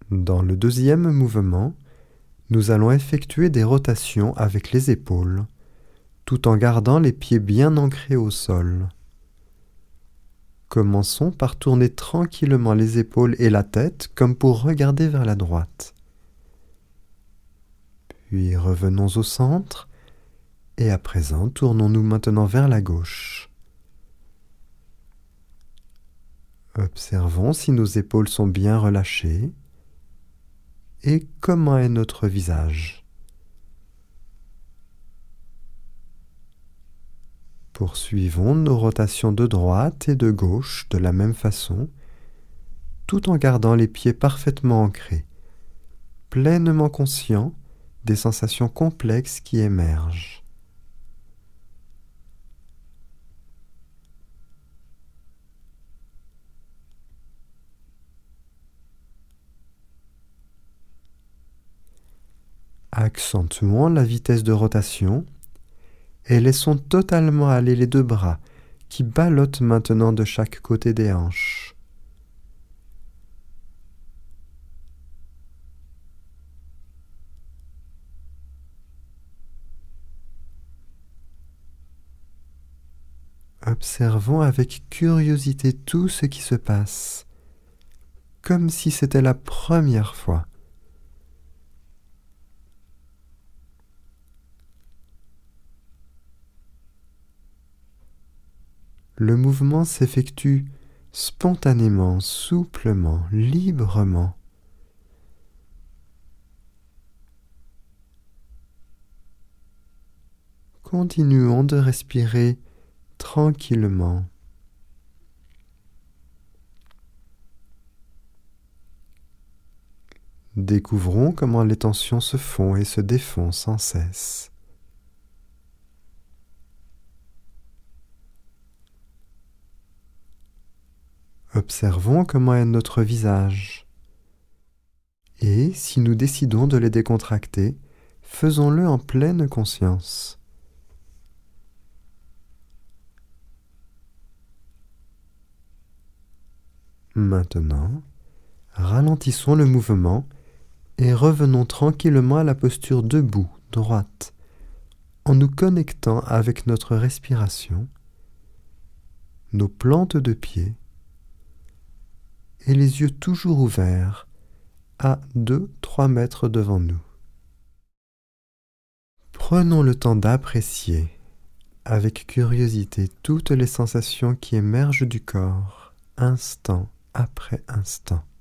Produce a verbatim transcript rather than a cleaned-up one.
Dans le deuxième mouvement, nous allons effectuer des rotations avec les épaules, tout en gardant les pieds bien ancrés au sol. Commençons par tourner tranquillement les épaules et la tête comme pour regarder vers la droite. Puis revenons au centre et à présent tournons-nous maintenant vers la gauche. Observons si nos épaules sont bien relâchées et comment est notre visage. Poursuivons nos rotations de droite et de gauche de la même façon, tout en gardant les pieds parfaitement ancrés, pleinement conscients des sensations complexes qui émergent. Accentuons la vitesse de rotation et laissons totalement aller les deux bras qui ballottent maintenant de chaque côté des hanches. Observons avec curiosité tout ce qui se passe, comme si c'était la première fois. Le mouvement s'effectue spontanément, souplement, librement. Continuons de respirer tranquillement. Découvrons comment les tensions se font et se défont sans cesse. Observons comment est notre visage. Et si nous décidons de les décontracter, faisons-le en pleine conscience. Maintenant, ralentissons le mouvement et revenons tranquillement à la posture debout, droite, en nous connectant avec notre respiration, nos plantes de pied et les yeux toujours ouverts à deux à trois mètres devant nous. Prenons le temps d'apprécier avec curiosité toutes les sensations qui émergent du corps, instant après instant.